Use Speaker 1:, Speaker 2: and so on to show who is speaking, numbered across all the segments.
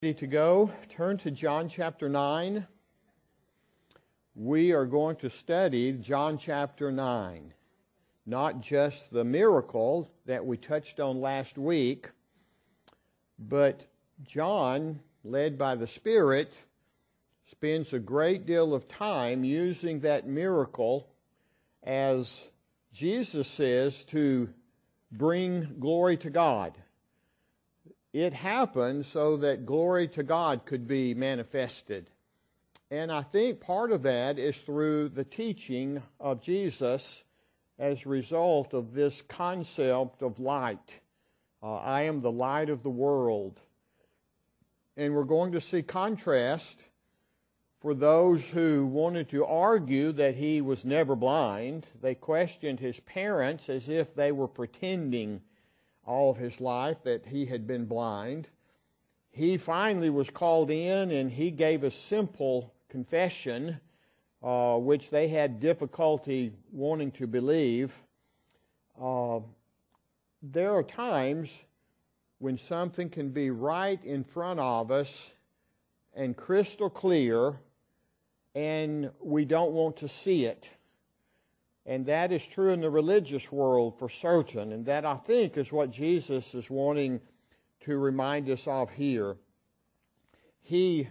Speaker 1: Ready to go? Turn to John chapter 9. We are going to study John chapter 9. Not just the miracle that we touched on last week, but John, led by the Spirit, spends a great deal of time using that miracle, as Jesus says, to bring glory to God. It happened so that glory to God could be manifested. And I think part of that is through the teaching of Jesus as a result of this concept of light. I am the light of the world. And we're going to see contrast for those who wanted to argue that he was never blind. They questioned his parents as if they were pretending all of his life that he had been blind. He finally was called in and he gave a simple confession, which they had difficulty wanting to believe. There are times when something can be right in front of us and crystal clear, and we don't want to see it. And that is true in the religious world for certain. And that, I think, is what Jesus is wanting to remind us of here. He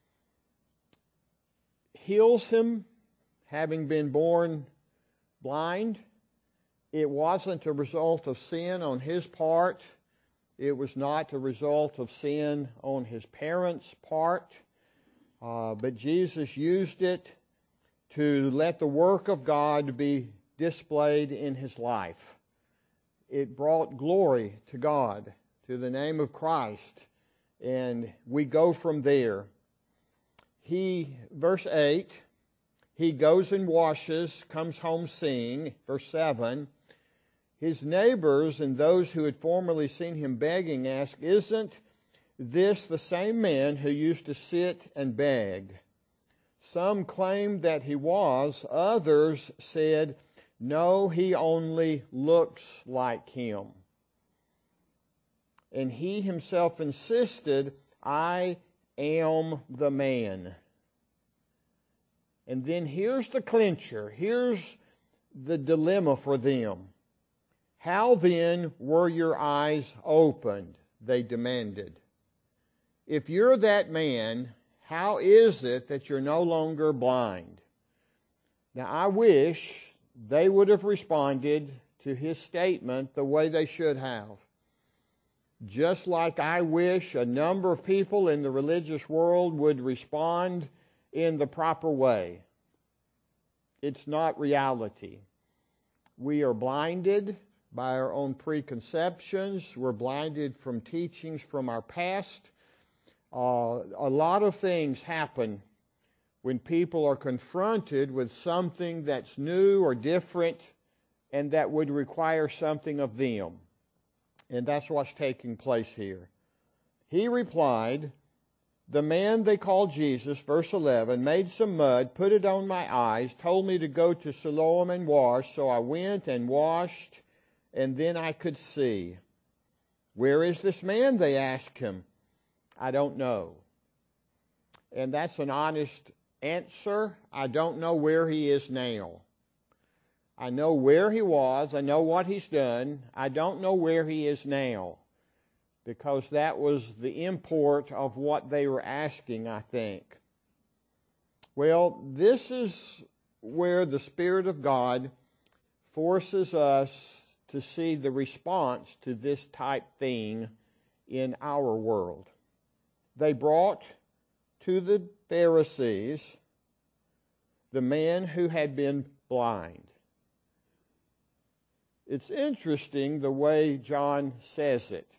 Speaker 1: heals him, having been born blind. It wasn't a result of sin on his part. It was not a result of sin on his parents' part. But Jesus used it to let the work of God be displayed in his life. It brought glory to God, to the name of Christ, and we go from there. Verse 8, he goes and washes, comes home seeing. Verse 7, his neighbors and those who had formerly seen him begging asked, "Isn't this the same man who used to sit and beg?" Some claimed that he was. Others said, "No, he only looks like him." And he himself insisted, "I am the man." And then here's the clincher. Here's the dilemma for them. "How then were your eyes opened?" they demanded. "If you're that man, how is it that you're no longer blind?" Now, I wish they would have responded to his statement the way they should have. Just like I wish a number of people in the religious world would respond in the proper way. It's not reality. We are blinded by our own preconceptions. We're blinded from teachings from our past. A lot of things happen when people are confronted with something that's new or different and that would require something of them. And that's what's taking place here. He replied, "The man they called Jesus," verse 11, "made some mud, put it on my eyes, told me to go to Siloam and wash. So I went and washed, and then I could see." "Where is this man?" they asked him. "I don't know." And that's an honest answer. I don't know where he is now. I know where he was. I know what he's done. I don't know where he is now. Because that was the import of what they were asking, I think. Well, this is where the Spirit of God forces us to see the response to this type thing in our world. They brought to the Pharisees the man who had been blind. It's interesting the way John says it.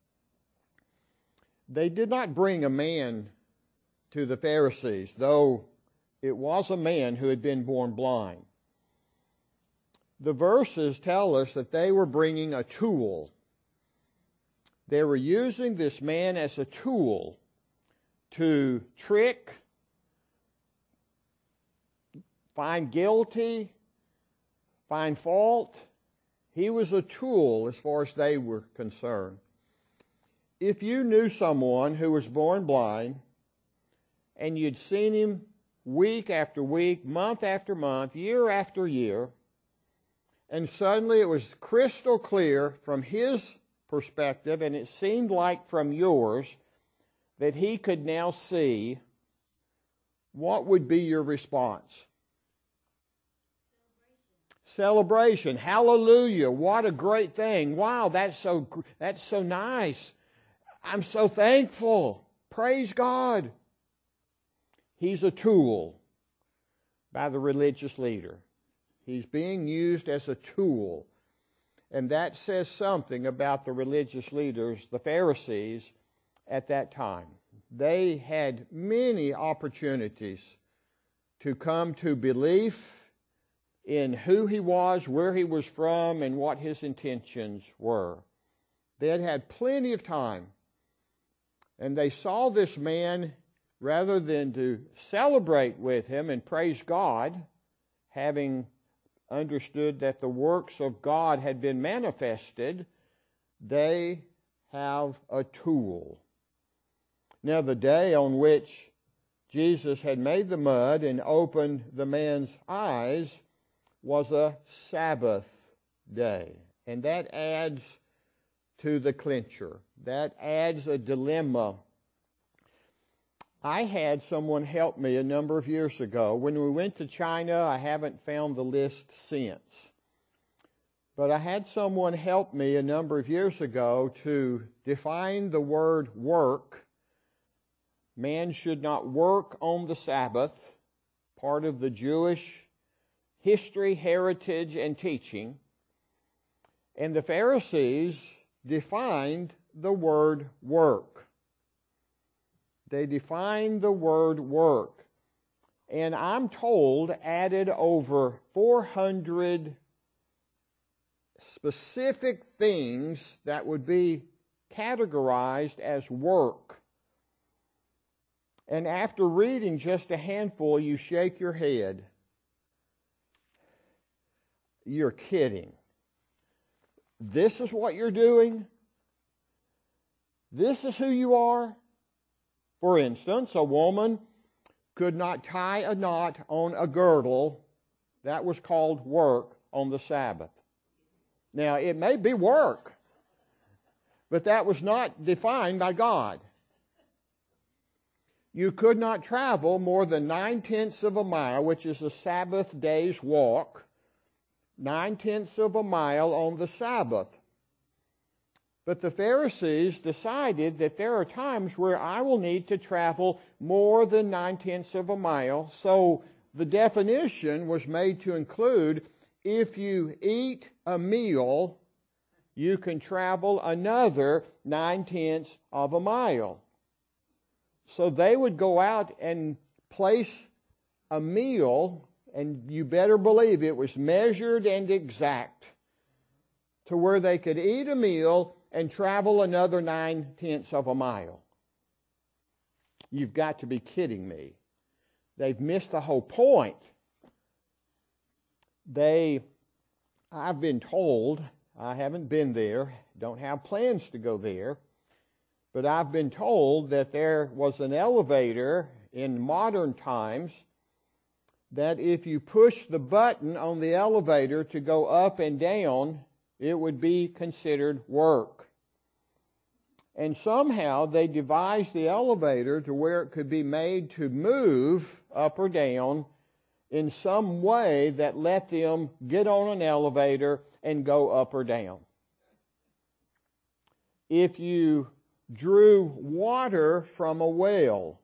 Speaker 1: They did not bring a man to the Pharisees, though it was a man who had been born blind. The verses tell us that they were bringing a tool. They were using this man as a tool to trick, find guilty, find fault. He was a tool as far as they were concerned. if you knew someone who was born blind and you'd seen him week after week, month after month, year after year, and suddenly it was crystal clear from his perspective, and it seemed like from yours, that he could now see, what would be your response? Celebration. Hallelujah. What a great thing. Wow, that's so nice. I'm so thankful. Praise God. He's a tool by the religious leader. He's being used as a tool. And that says something about the religious leaders, the Pharisees, at that time. They had many opportunities to come to belief in who he was, where he was from, and what his intentions were. They had had plenty of time. And they saw this man, rather than to celebrate with him and praise God, having understood that the works of God had been manifested, they have a tool. Now, the day on which Jesus had made the mud and opened the man's eyes was a Sabbath day. And that adds to the clincher. That adds a dilemma. I had someone help me a number of years ago. When we went to China, I haven't found the list since. But I had someone help me a number of years ago to define the word work. Man should not work on the Sabbath, part of the Jewish history, heritage, and teaching. And the Pharisees defined the word work. They defined the word work. And I'm told added over 400 specific things that would be categorized as work. And after reading just a handful, you shake your head. You're kidding. This is what you're doing? This is who you are? For instance, a woman could not tie a knot on a girdle. That was called work on the Sabbath. Now, it may be work, but that was not defined by God. You could not travel more than 9/10 of a mile, which is a Sabbath day's walk, 9/10 of a mile on the Sabbath. But the Pharisees decided that there are times where I will need to travel more than 9/10 of a mile. So the definition was made to include, if you eat a meal, you can travel another 9/10 of a mile. So they would go out and place a meal, and you better believe it was measured and exact, to where they could eat a meal and travel another 9/10 of a mile. You've got to be kidding me. They've missed the whole point. I've been told, I haven't been there, don't have plans to go there, but I've been told that there was an elevator in modern times that if you push the button on the elevator to go up and down, it would be considered work. And somehow they devised the elevator to where it could be made to move up or down in some way that let them get on an elevator and go up or down. If you drew water from a well,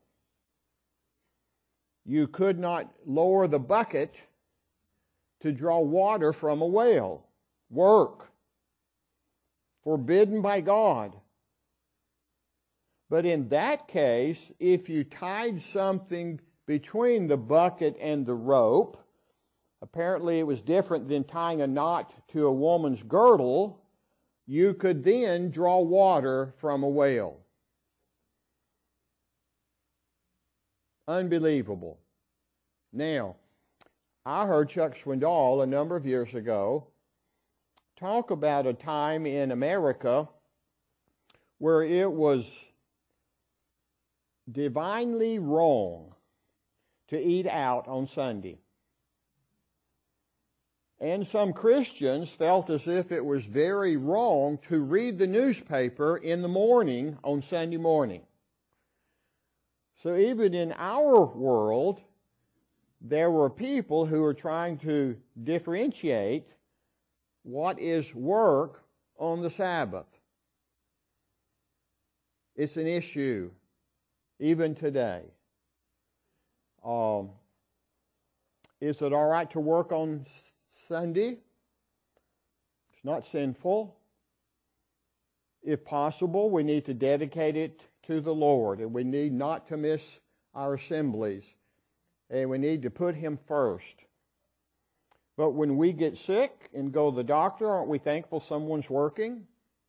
Speaker 1: you could not lower the bucket to draw water from a well. Work. Forbidden by God. But in that case, if you tied something between the bucket and the rope, apparently it was different than tying a knot to a woman's girdle, you could then draw water from a well. Unbelievable. Now, I heard Chuck Swindoll a number of years ago talk about a time in America where it was divinely wrong to eat out on Sunday. And some Christians felt as if it was very wrong to read the newspaper in the morning on Sunday morning. So even in our world, there were people who were trying to differentiate what is work on the Sabbath. It's an issue even today. Is it all right to work on Sunday? It's not sinful. If possible, we need to dedicate it to the Lord, and we need not to miss our assemblies, and we need to put Him first. But when we get sick and go to the doctor, aren't we thankful someone's working?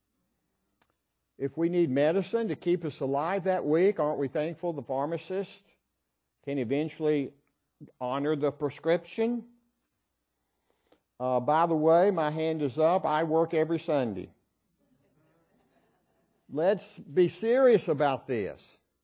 Speaker 1: If we need medicine to keep us alive that week, aren't we thankful the pharmacist can eventually honor the prescription? By the way, my hand is up. I work every Sunday. Let's be serious about this.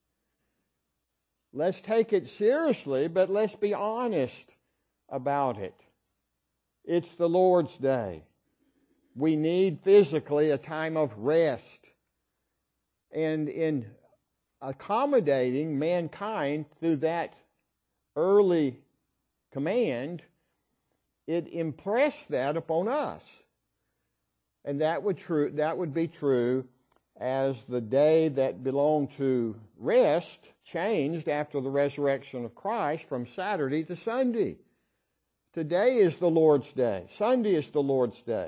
Speaker 1: Let's take it seriously, but let's be honest about it. It's the Lord's Day. We need physically a time of rest. And in accommodating mankind through that early command, it impressed that upon us. And that would be true as the day that belonged to rest changed after the resurrection of Christ from Saturday to Sunday. Today is the Lord's Day. Sunday is the Lord's Day.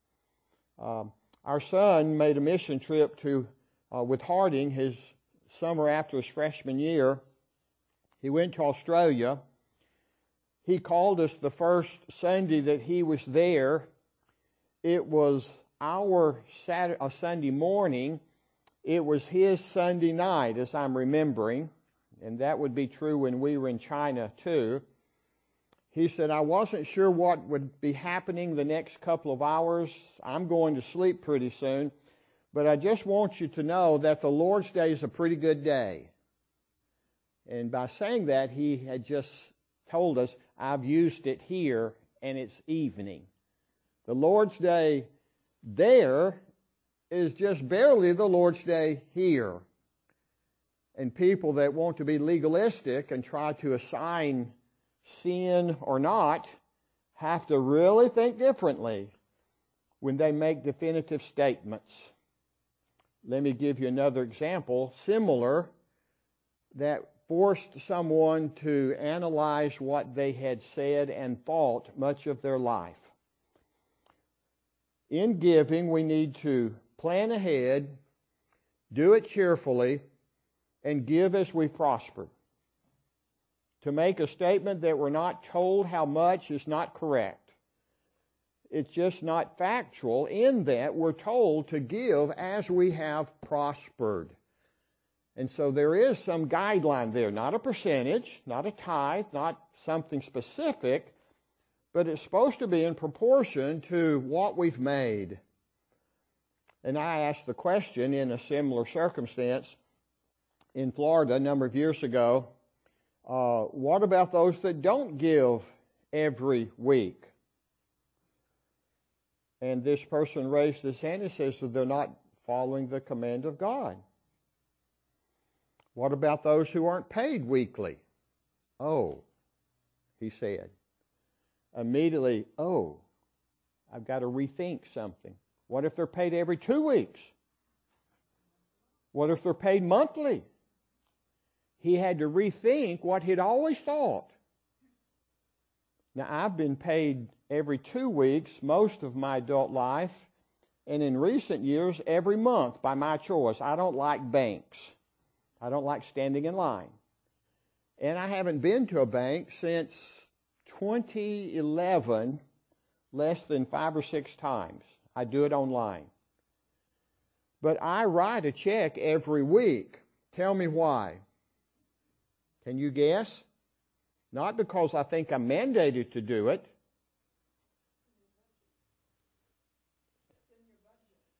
Speaker 1: Our son made a mission trip with Harding his summer after his freshman year. He went to Australia. He called us the first Sunday that he was there. It was our Sunday morning. It was his Sunday night, as I'm remembering, and that would be true when we were in China too. He said, I wasn't sure what would be happening the next couple of hours. I'm going to sleep pretty soon, but I just want you to know that the Lord's Day is a pretty good day. And by saying that, he had just told us, I've used it here, and it's evening. The Lord's Day there is just barely the Lord's Day here. And people that want to be legalistic and try to assign sin or not have to really think differently when they make definitive statements. Let me give you another example, similar, that forced someone to analyze what they had said and thought much of their life. In giving, we need to plan ahead, do it cheerfully, and give as we prosper. To make a statement that we're not told how much is not correct. It's just not factual in that we're told to give as we have prospered. And so there is some guideline there, not a percentage, not a tithe, not something specific, but it's supposed to be in proportion to what we've made. And I asked the question in a similar circumstance in Florida a number of years ago, what about those that don't give every week? And this person raised his hand and says that they're not following the command of God. What about those who aren't paid weekly? Oh, he said. Immediately, I've got to rethink something. What if they're paid every 2 weeks? What if they're paid monthly? He had to rethink what he'd always thought. Now, I've been paid every 2 weeks most of my adult life, and in recent years, every month by my choice. I don't like banks. I don't like standing in line. And I haven't been to a bank since 2011, less than 5 or 6 times. I do it online. But I write a check every week. Tell me why. Can you guess? Not because I think I'm mandated to do it.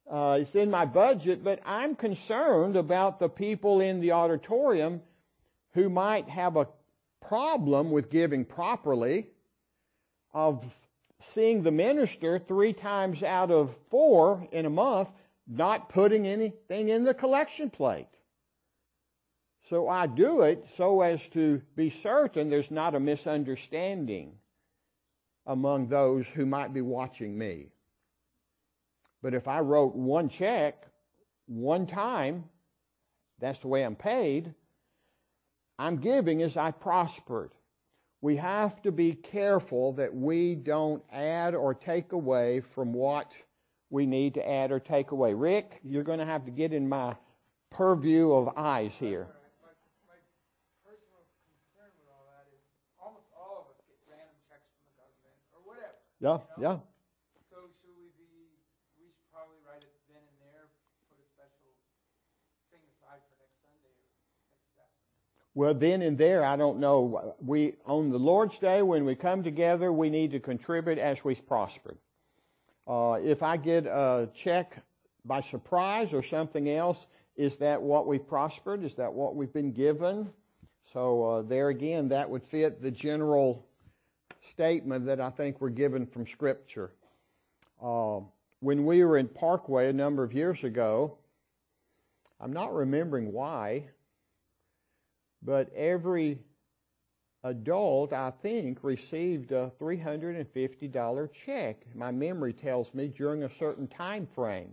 Speaker 1: It's in my budget, but I'm concerned about the people in the auditorium who might have a problem with giving properly, of seeing the minister 3 times out of 4 in a month not putting anything in the collection plate. So I do it so as to be certain there's not a misunderstanding among those who might be watching me. But if I wrote one check one time, that's the way I'm paid, I'm giving as I prospered. We have to be careful that we don't add or take away from what we need to add or take away. Rick, you're going to have to get in my purview of eyes here.
Speaker 2: My personal concern with all that is almost all of us get random checks from the government or whatever.
Speaker 1: Yeah,
Speaker 2: you know?
Speaker 1: yeah.
Speaker 2: So we should probably write it then and there, put a special thing aside for next Sunday or next step.
Speaker 1: Well, then and there, I don't know. On the Lord's Day, when we come together, we need to contribute as we've prospered. If I get a check by surprise or something else, is that what we've prospered? Is that what we've been given? So there again, that would fit the general statement that I think we're given from Scripture. When we were in Parkway a number of years ago, I'm not remembering why, but every adult, I think, received a $350 check. My memory tells me during a certain time frame.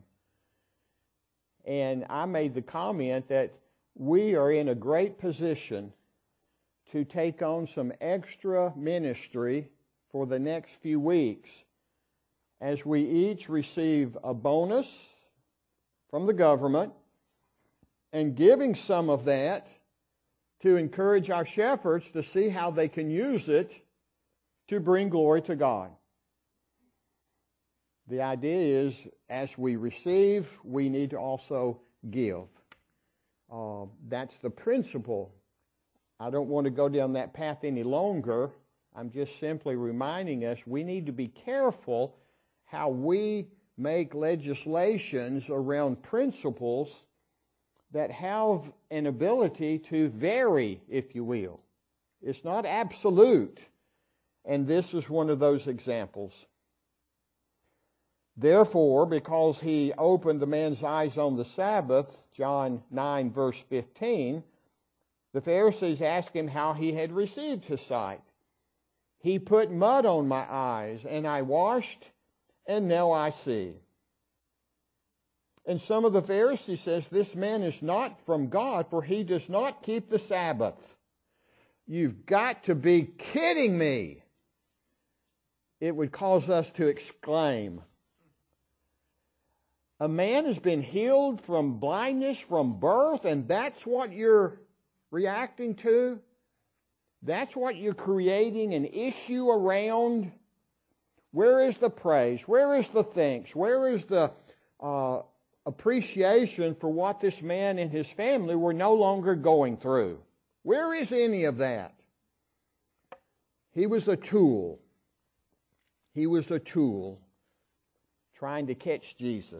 Speaker 1: And I made the comment that we are in a great position to take on some extra ministry for the next few weeks as we each receive a bonus from the government and giving some of that to encourage our shepherds to see how they can use it to bring glory to God. The idea is, as we receive, we need to also give. That's the principle. I don't want to go down that path any longer. I'm just simply reminding us we need to be careful how we make legislations around principles that have an ability to vary, if you will. It's not absolute. And this is one of those examples. Therefore, because he opened the man's eyes on the Sabbath, John 9, verse 15, the Pharisees asked him how he had received his sight. He put mud on my eyes, and I washed, and now I see. And some of the Pharisees says, this man is not from God, for he does not keep the Sabbath. You've got to be kidding me. It would cause us to exclaim. A man has been healed from blindness from birth, and that's what you're reacting to? That's what you're creating an issue around? Where is the praise? Where is the thanks? Where is the appreciation for what this man and his family were no longer going through? Where is any of that? He was a tool. He was a tool trying to catch Jesus.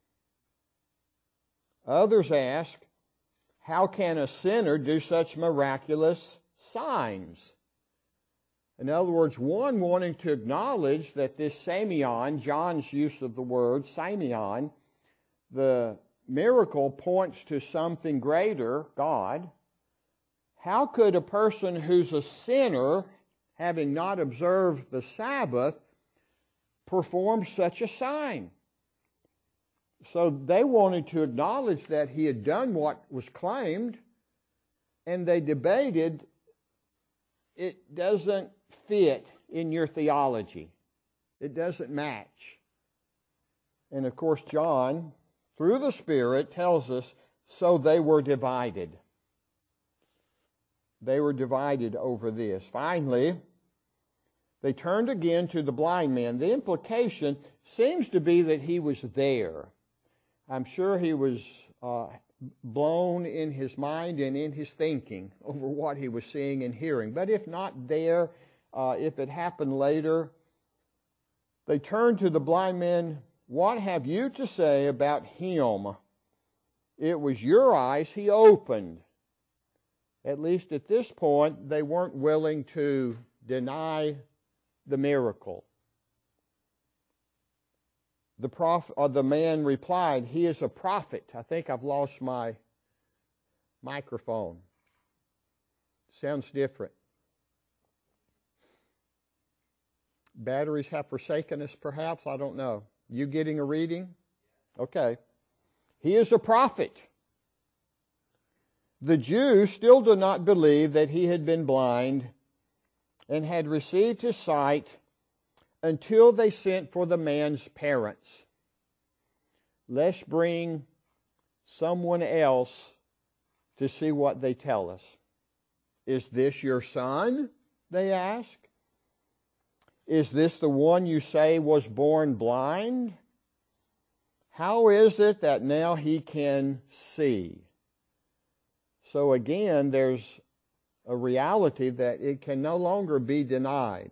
Speaker 1: Others ask, how can a sinner do such miraculous signs? In other words, one wanting to acknowledge that this Simeon, John's use of the word Simeon, the miracle points to something greater, God. How could a person who's a sinner, having not observed the Sabbath, perform such a sign? So they wanted to acknowledge that he had done what was claimed, and they debated, it doesn't fit in your theology. It doesn't match. And of course, John, through the Spirit, tells us, so they were divided. They were divided over this. Finally, they turned again to the blind man. The implication seems to be that he was there. I'm sure he was blown in his mind and in his thinking over what he was seeing and hearing. But if not there, if it happened later, they turned to the blind man what have you to say about him? It was your eyes he opened. At least at this point, they weren't willing to deny the miracle. The man replied, he is a prophet. I think I've lost my microphone. Sounds different. Batteries have forsaken us, perhaps. I don't know. You getting a reading? Okay. He is a prophet. The Jews still do not believe that he had been blind and had received his sight until they sent for the man's parents. Let's bring someone else to see what they tell us. Is this your son? They ask. Is this the one you say was born blind? How is it that now he can see? So again, there's a reality that it can no longer be denied.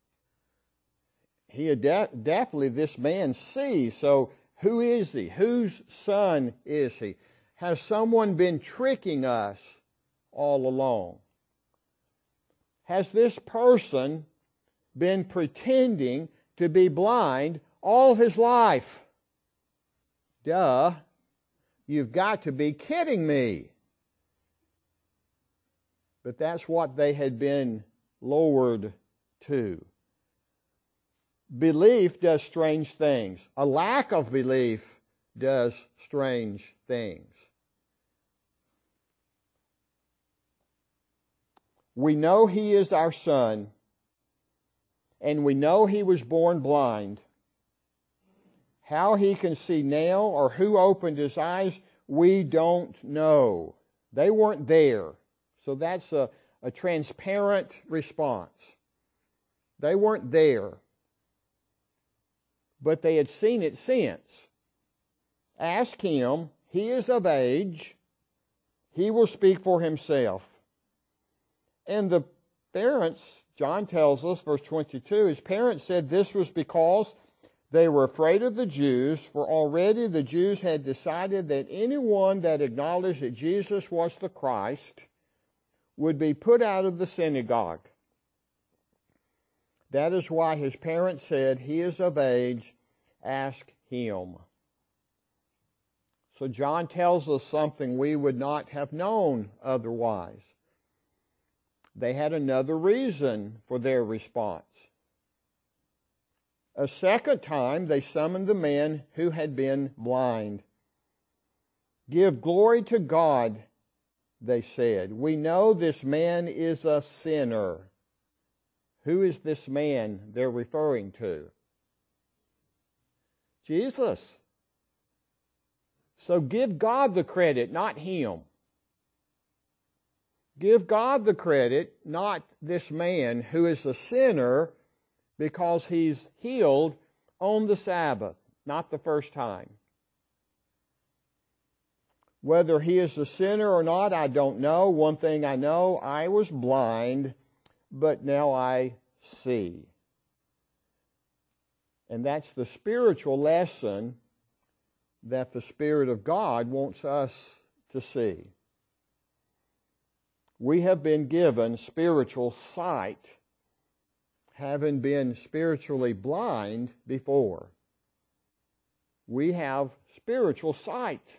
Speaker 1: He definitely, this man sees. So who is he? Whose son is he? Has someone been tricking us all along? Has this person been pretending to be blind all his life? Duh. You've got to be kidding me. But that's what they had been lowered to. Belief does strange things. A lack of belief does strange things. We know he is our son, and we know he was born blind. How he can see now or who opened his eyes, we don't know. They weren't there. So that's a transparent response. They weren't there. But they had seen it since. Ask him. He is of age. He will speak for himself. And the parents, John tells us, verse 22, his parents said this was because they were afraid of the Jews, for already the Jews had decided that anyone that acknowledged that Jesus was the Christ would be put out of the synagogue. That is why his parents said, he is of age, ask him. So John tells us something we would not have known otherwise. They had another reason for their response. A second time they summoned the man who had been blind. Give glory to God, they said. We know this man is a sinner. Who is this man they're referring to? Jesus. So give God the credit, not him. Give God the credit, not this man who is a sinner because he's healed on the Sabbath, not the first time. Whether he is a sinner or not, I don't know. One thing I know, I was blind, but now I see. And that's the spiritual lesson that the Spirit of God wants us to see. We have been given spiritual sight, having been spiritually blind before. We have spiritual sight.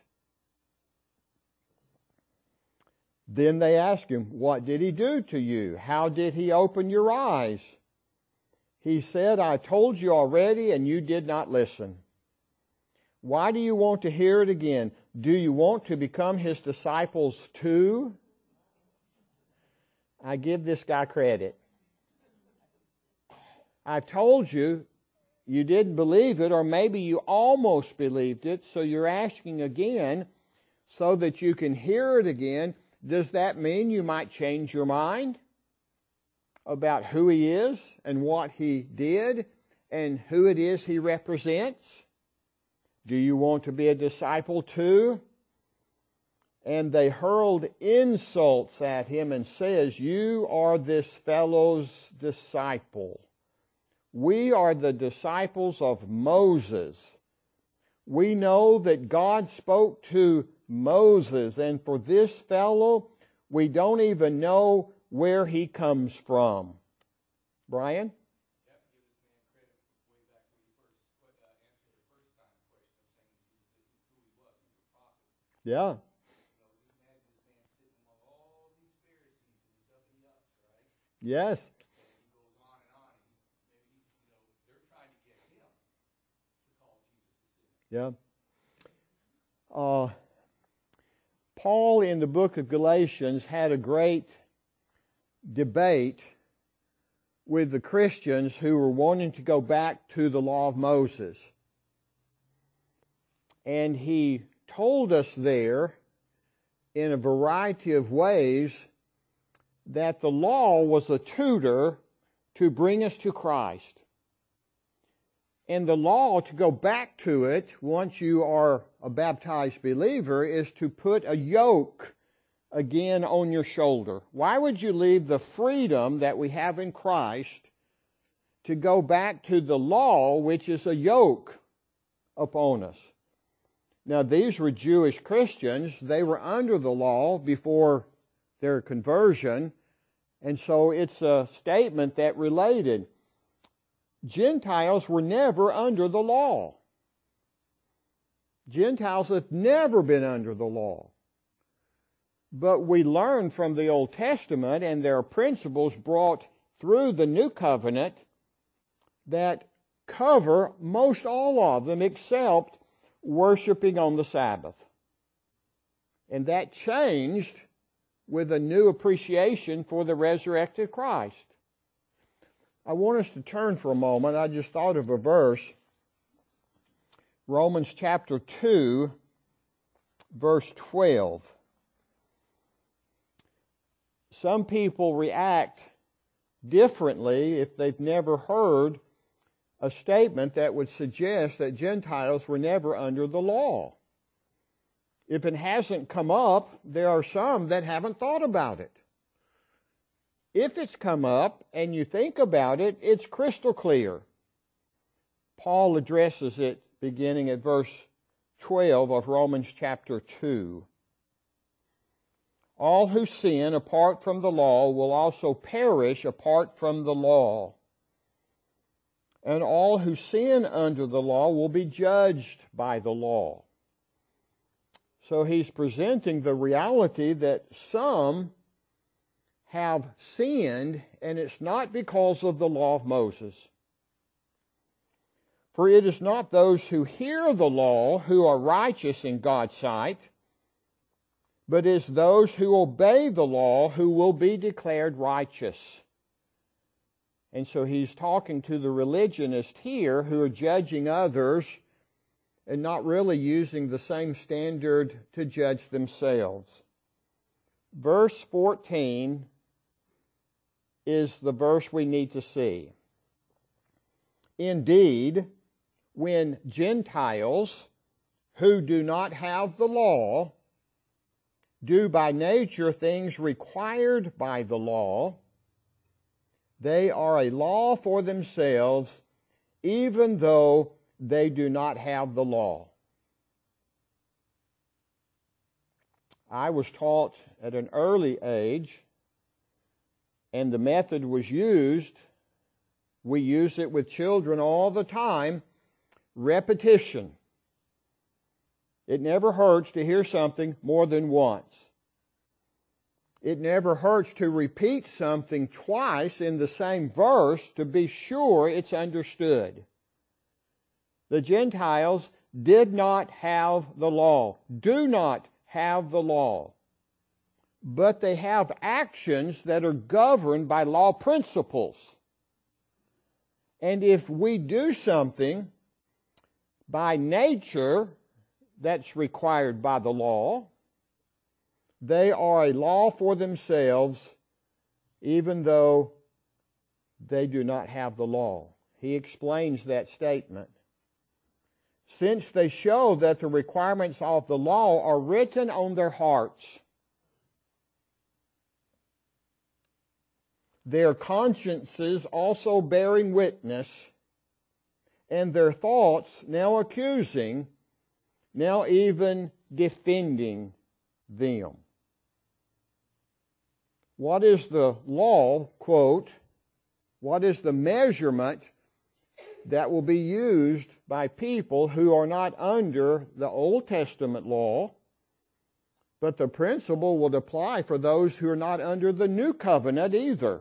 Speaker 1: Then they ask him, what did he do to you? How did he open your eyes? He said, I told you already and you did not listen. Why do you want to hear it again? Do you want to become his disciples too? I give this guy credit. I've told you, you didn't believe it, or maybe you almost believed it, so you're asking again so that you can hear it again. Does that mean you might change your mind about who he is and what he did and who it is he represents? Do you want to be a disciple too? And they hurled insults at him and says, you are this fellow's disciple. We are the disciples of Moses. We know that God spoke to Moses, and for this fellow, we don't even know where he comes from. Brian? Yeah. Yes. Yeah. Paul in the book of Galatians had a great debate with the Christians who were wanting to go back to the law of Moses. And he told us there in a variety of ways that the law was a tutor to bring us to Christ. And the law, to go back to it once you are a baptized believer, is to put a yoke again on your shoulder. Why would you leave the freedom that we have in Christ to go back to the law, which is a yoke upon us? Now, these were Jewish Christians. They were under the law before their conversion, and so it's a statement that related. Gentiles were never under the law. Gentiles have never been under the law. But we learn from the Old Testament, and there are principles brought through the New Covenant that cover most all of them except worshiping on the Sabbath. And that changed with a new appreciation for the resurrected Christ. I want us to turn for a moment. I just thought of a verse. Romans chapter 2, verse 12. Some people react differently if they've never heard a statement that would suggest that Gentiles were never under the law. If it hasn't come up, there are some that haven't thought about it. If it's come up and you think about it, it's crystal clear. Paul addresses it beginning at verse 12 of Romans chapter 2. All who sin apart from the law will also perish apart from the law. And all who sin under the law will be judged by the law. So he's presenting the reality that some have sinned, and it's not because of the law of Moses. For it is not those who hear the law who are righteous in God's sight, but it's those who obey the law who will be declared righteous. And so he's talking to the religionists here who are judging others and not really using the same standard to judge themselves. Verse 14 is the verse we need to see. Indeed, when Gentiles who do not have the law do by nature things required by the law, they are a law for themselves, even though they do not have the law. I was taught at an early age, and the method was used. We use it with children all the time. Repetition. It never hurts to hear something more than once. It never hurts to repeat something twice in the same verse to be sure it's understood. The Gentiles did not have the law, do not have the law, but they have actions that are governed by law principles. And if we do something by nature that's required by the law, they are a law for themselves, even though they do not have the law. He explains that statement. Since they show that the requirements of the law are written on their hearts, their consciences also bearing witness, and their thoughts now accusing, now even defending them. What is the law, quote, what is the measurement that will be used by people who are not under the Old Testament law, but the principle will apply for those who are not under the New Covenant either?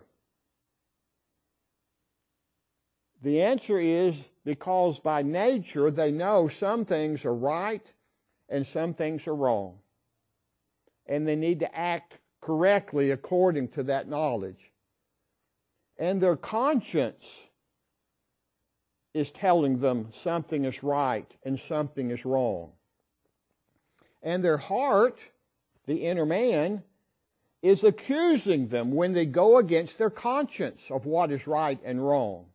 Speaker 1: The answer is because by nature they know some things are right and some things are wrong. And they need to act correctly according to that knowledge. And their conscience is telling them something is right and something is wrong. And their heart, the inner man, is accusing them when they go against their conscience of what is right and wrong.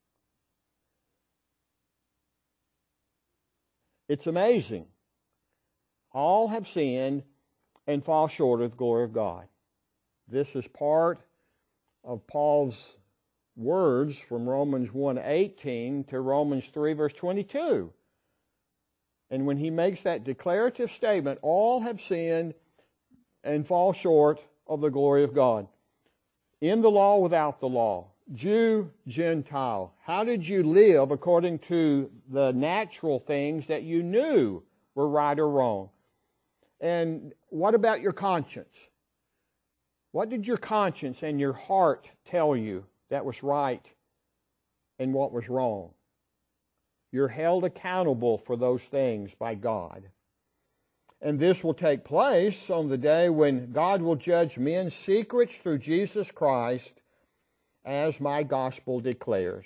Speaker 1: It's amazing. All have sinned and fall short of the glory of God. This is part of Paul's words from Romans 1:18 to Romans 3 verse 22. And when he makes that declarative statement, all have sinned and fall short of the glory of God. In the law, without the law, Jew, Gentile, how did you live according to the natural things that you knew were right or wrong? And what about your conscience? What did your conscience and your heart tell you that was right and what was wrong? You're held accountable for those things by God. And this will take place on the day when God will judge men's secrets through Jesus Christ, as my gospel declares.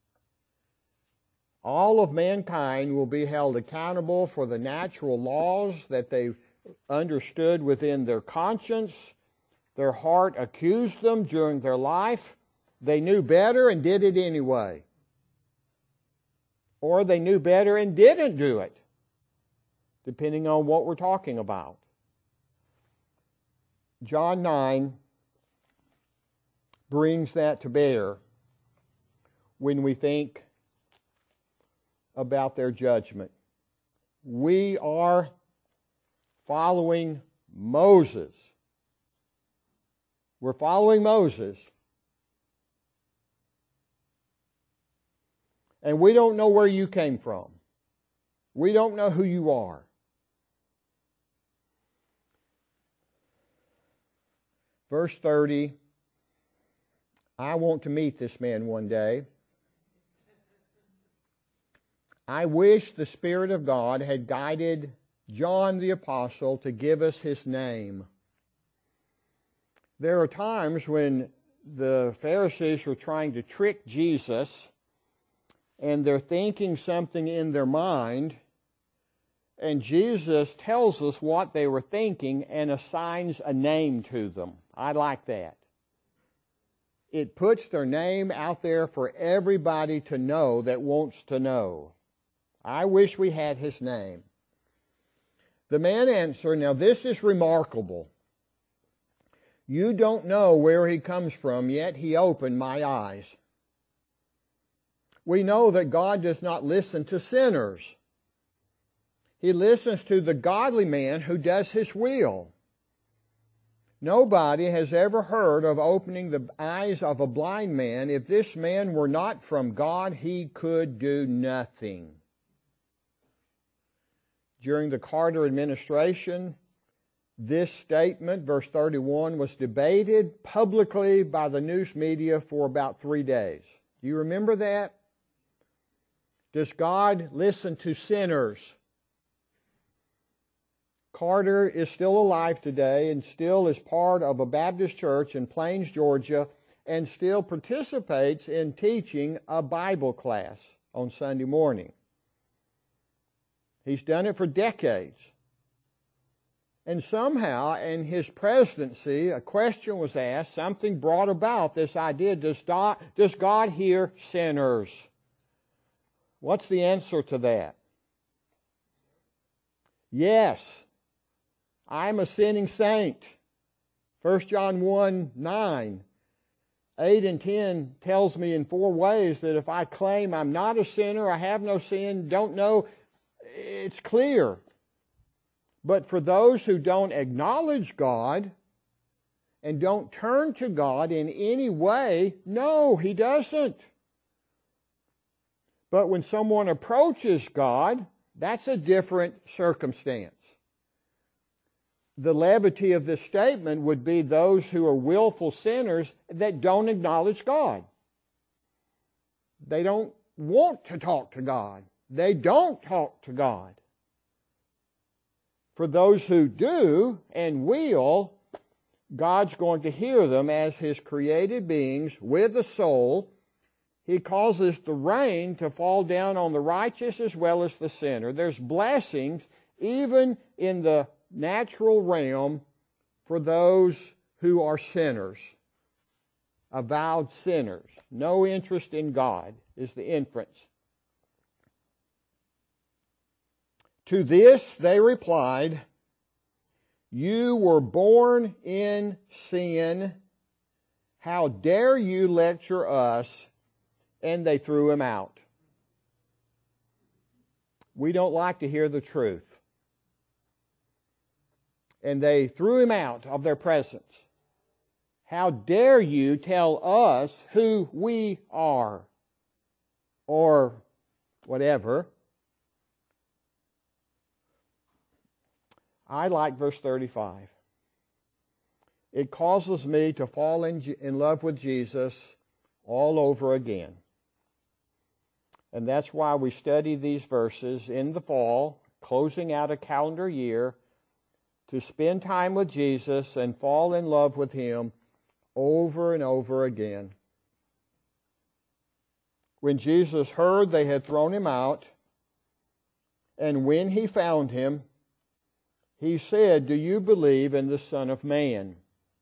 Speaker 1: All of mankind will be held accountable for the natural laws that they understood within their conscience. Their heart accused them during their life. They knew better and did it anyway. Or they knew better and didn't do it, depending on what we're talking about. John 9 brings that to bear when we think about their judgment. We are following Moses. We're following Moses. And we don't know where you came from. We don't know who you are. Verse 30, I want to meet this man one day. I wish the Spirit of God had guided John the Apostle to give us his name. There are times when the Pharisees are trying to trick Jesus, and they're thinking something in their mind, and Jesus tells us what they were thinking and assigns a name to them. I like that. It puts their name out there for everybody to know that wants to know. I wish we had his name. The man answered, now this is remarkable. You don't know where he comes from, yet he opened my eyes. We know that God does not listen to sinners. He listens to the godly man who does his will. Nobody has ever heard of opening the eyes of a blind man. If this man were not from God, he could do nothing. During the Carter administration, this statement, verse 31, was debated publicly by the news media for about 3 days. Do you remember that? Does God listen to sinners? Carter is still alive today and still is part of a Baptist church in Plains, Georgia, and still participates in teaching a Bible class on Sunday morning. He's done it for decades. And somehow in his presidency, a question was asked, something brought about this idea, does God hear sinners? What's the answer to that? Yes. I'm a sinning saint. 1 John 1:9, 8 and 10 tells me in 4 ways that if I claim I'm not a sinner, I have no sin, don't know, it's clear But for those who don't acknowledge God and don't turn to God in any way, no, He doesn't. But when someone approaches God, that's a different circumstance. The levity of this statement would be those who are willful sinners that don't acknowledge God. They don't want to talk to God. They don't talk to God. For those who do and will, God's going to hear them as His created beings with a soul. He causes the rain to fall down on the righteous as well as the sinner. There's blessings even in the natural realm for those who are sinners, avowed sinners. No interest in God is the inference. To this they replied, "You were born in sin. How dare you lecture us?" And they threw him out. We don't like to hear the truth. And they threw him out of their presence. How dare you tell us who we are? Or whatever. I like verse 35. It causes me to fall in love with Jesus all over again. And that's why we study these verses in the fall, closing out a calendar year, to spend time with Jesus and fall in love with Him over and over again. When Jesus heard they had thrown him out, and when He found him, He said, "Do you believe in the Son of Man?"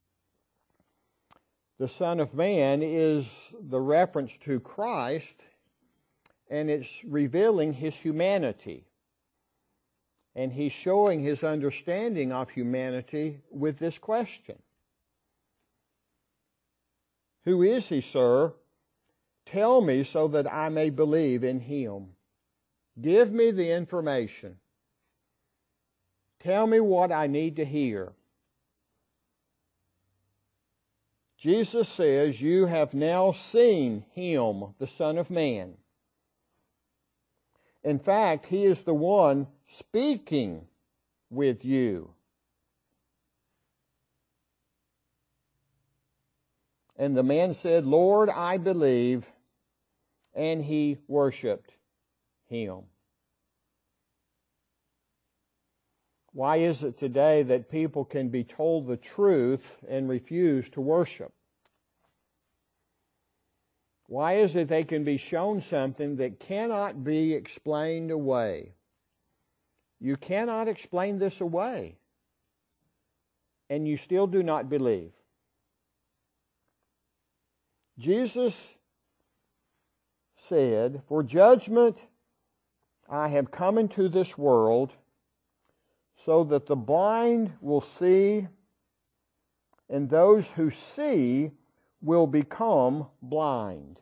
Speaker 1: The Son of Man is the reference to Christ, and it's revealing His humanity. And He's showing His understanding of humanity with this question. "Who is He, sir? Tell me so that I may believe in Him. Give me the information. Tell me what I need to hear." Jesus says, "You have now seen Him, the Son of Man." In fact, He is the one speaking with you. And the man said, "Lord, I believe," and he worshiped Him. Why is it today that people can be told the truth and refuse to worship? Why is it they can be shown something that cannot be explained away? You cannot explain this away, and you still do not believe. Jesus said, "For judgment I have come into this world, so that the blind will see, and those who see will become blind."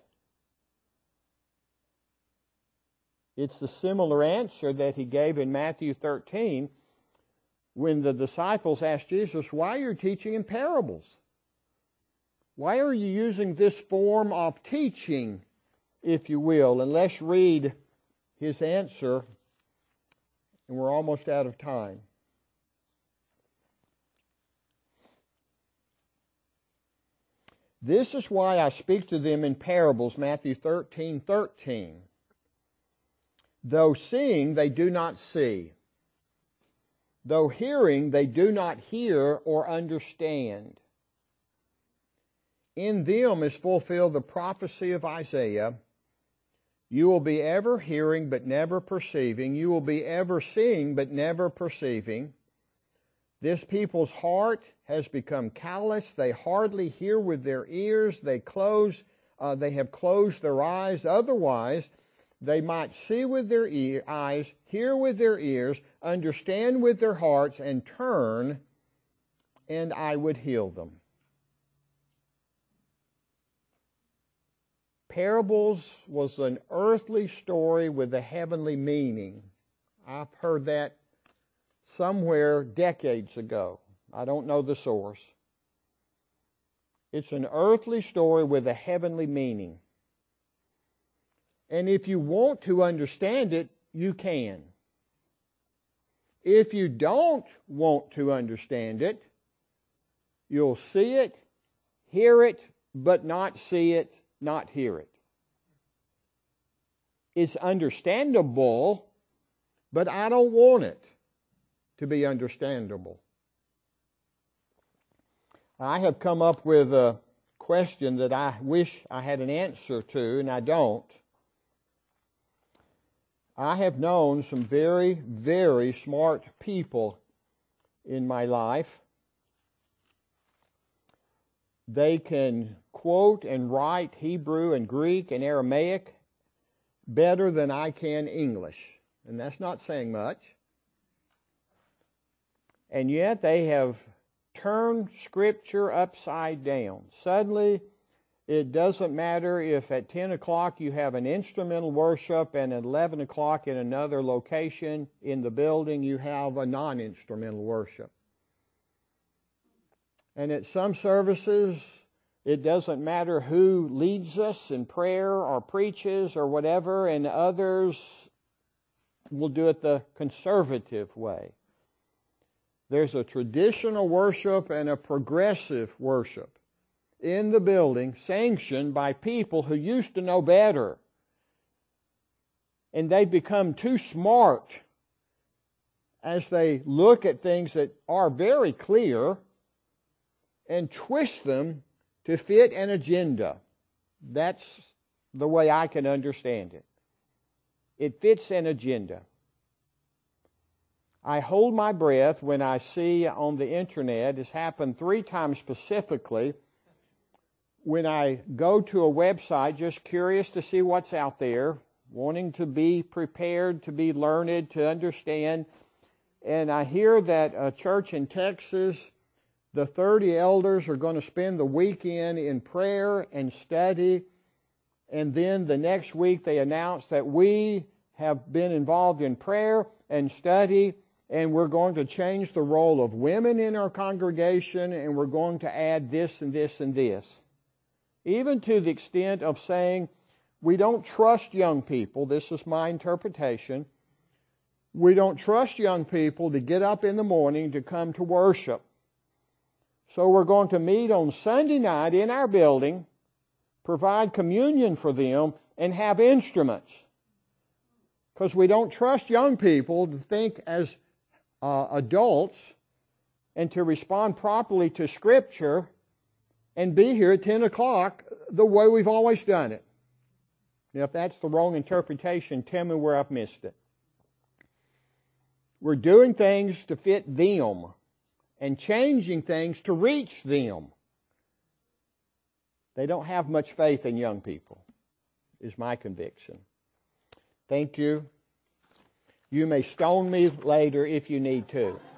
Speaker 1: It's the similar answer that He gave in Matthew 13 when the disciples asked Jesus, "Why are you teaching in parables? Why are you using this form of teaching, if you will?" And let's read His answer, and we're almost out of time. "This is why I speak to them in parables," Matthew 13:13. "Though seeing, they do not see. Though hearing, they do not hear or understand. In them is fulfilled the prophecy of Isaiah. You will be ever hearing but never perceiving. You will be ever seeing but never perceiving. This people's heart has become callous. They hardly hear with their ears. They have closed their eyes. Otherwise, they might see with their eyes, hear with their ears, understand with their hearts, and turn, and I would heal them." Parables was an earthly story with a heavenly meaning. I've heard that somewhere decades ago. I don't know the source. It's an earthly story with a heavenly meaning. And if you want to understand it, you can. If you don't want to understand it, you'll see it, hear it, but not see it, not hear it. It's understandable, but I don't want it to be understandable. I have come up with a question that I wish I had an answer to, and I don't. I have known some very, very smart people in my life. They can quote and write Hebrew and Greek and Aramaic better than I can English. And that's not saying much. And yet they have turned Scripture upside down. Suddenly, it doesn't matter if at 10 o'clock you have an instrumental worship and at 11 o'clock in another location in the building you have a non-instrumental worship. And at some services, it doesn't matter who leads us in prayer or preaches or whatever, and others will do it the conservative way. There's a traditional worship and a progressive worship in the building sanctioned by people who used to know better. And they've become too smart as they look at things that are very clear and twist them to fit an agenda. That's the way I can understand it. It fits an agenda. I hold my breath when I see on the internet, it's happened 3 times specifically, when I go to a website just curious to see what's out there, wanting to be prepared, to be learned, to understand, and I hear that a church in Texas, the 30 elders are going to spend the weekend in prayer and study, and then the next week they announce that we have been involved in prayer and study, and we're going to change the role of women in our congregation, and we're going to add this and this and this. Even to the extent of saying, we don't trust young people, this is my interpretation, we don't trust young people to get up in the morning to come to worship. So we're going to meet on Sunday night in our building, provide communion for them, and have instruments. Because we don't trust young people to think as adults and to respond properly to Scripture and be here at 10 o'clock the way we've always done it. Now, if that's the wrong interpretation, tell me where I've missed it. We're doing things to fit them and changing things to reach them. They don't have much faith in young people, is my conviction. Thank you. You may stone me later if you need to.